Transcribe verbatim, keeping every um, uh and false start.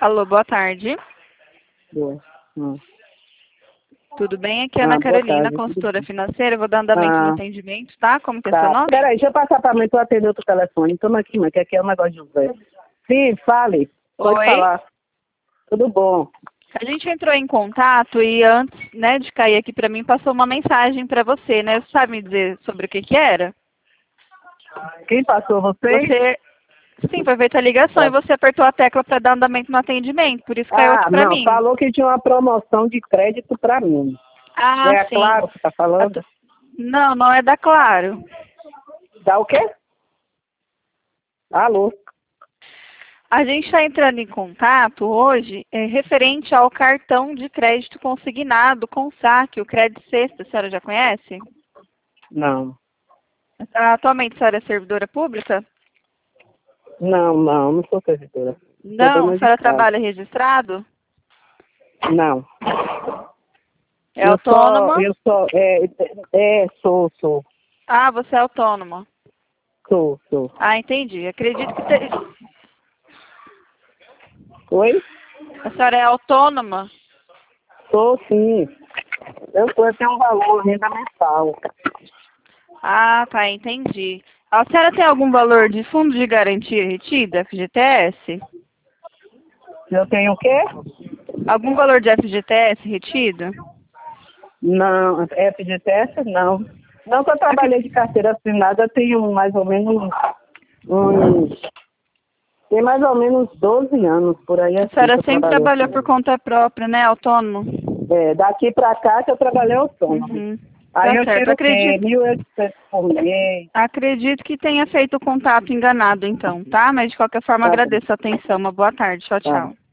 Alô, boa tarde. Boa. Hum. Tudo bem? Aqui é Ah, Ana boa Carolina, tarde. consultora financeira. Eu vou dar andamento no Ah, atendimento, tá? Como que é seu tá. nome? Peraí, deixa eu passar pra mim, tu atender outro telefone. Toma aqui, mãe, que aqui é um negócio de velho. Sim, fale. Pode Oi. falar. Tudo bom. A gente entrou em contato e antes, né, de cair aqui pra mim, passou uma mensagem pra você, né? Você sabe me dizer sobre o que que era? Quem passou você? Você... Sim, foi feita a ligação e você apertou a tecla pra dar andamento no atendimento, por isso caiu aqui Ah, pra não, mim. falou que tinha uma promoção de crédito pra mim. Ah, É sim. claro que tá falando? Não, não é da Claro. Dá o quê? Alô? A gente está entrando em contato hoje é, referente ao cartão de crédito consignado com saque, o Crédito Sexta. A senhora já conhece? Não. Atualmente a senhora é servidora pública? Não, não, não sou servidora. Sou Não, a dona de senhora casa. trabalha registrado? Não. É Eu só, autônoma? eu sou, é, é, sou, sou, Ah, você é autônoma. sou, sou. Ah, entendi. Acredito que te... Oi? a senhora é autônoma? Sou sim. Eu sou, eu tenho um valor, renda mensal. Ah, tá, entendi. A senhora tem algum valor de fundo de garantia retida, F G T S? Eu tenho o quê? Algum valor de F G T S retido? Não, F G T S não. Não que eu trabalhei de carteira assinada, eu tenho mais ou menos uns... Tem mais ou menos doze anos por aí A assim senhora que eu sempre trabalhei trabalhou por assim. conta própria, né? Autônomo? É, daqui pra cá que eu trabalhei autônomo. Uhum. Aí Tá eu certo. tiro o quê? Acredito, Mil e oitocentos por mês. acredito que tenha feito o contato enganado, então, tá? Mas de qualquer forma Tá bom, agradeço a atenção. Uma boa tarde. Tchau, tá. tchau.